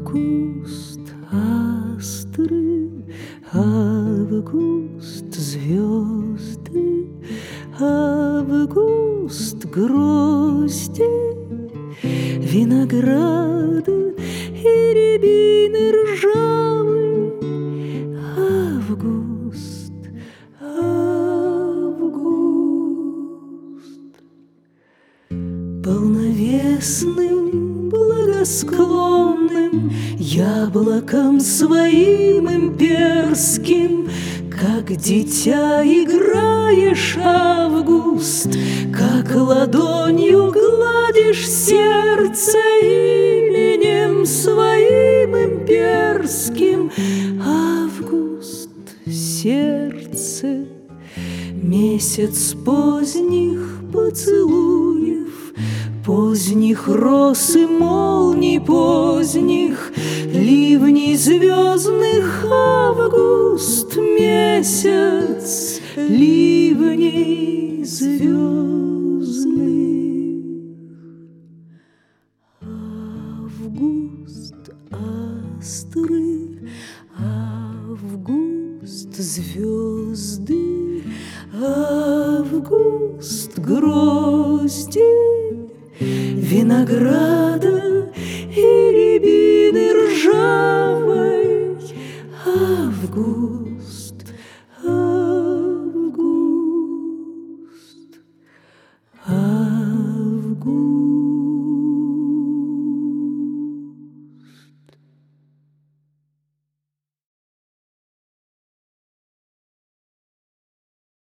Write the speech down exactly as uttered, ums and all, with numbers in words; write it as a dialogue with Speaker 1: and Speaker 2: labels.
Speaker 1: Август, астры, август, звезды, август, грозди, винограда и рябины ржавы. Август, август, полновесным, благосклонным яблоком своим имперским, как дитя играешь, Август, как ладонью гладишь сердце именем своим имперским. Август, сердце, месяц поздних поцелуев, поздних роз и молний поздних, ливней звездных. Август, месяц ливней звездных. Август, астры, август, звезды, август, грозди, винограда и рябины ржавы.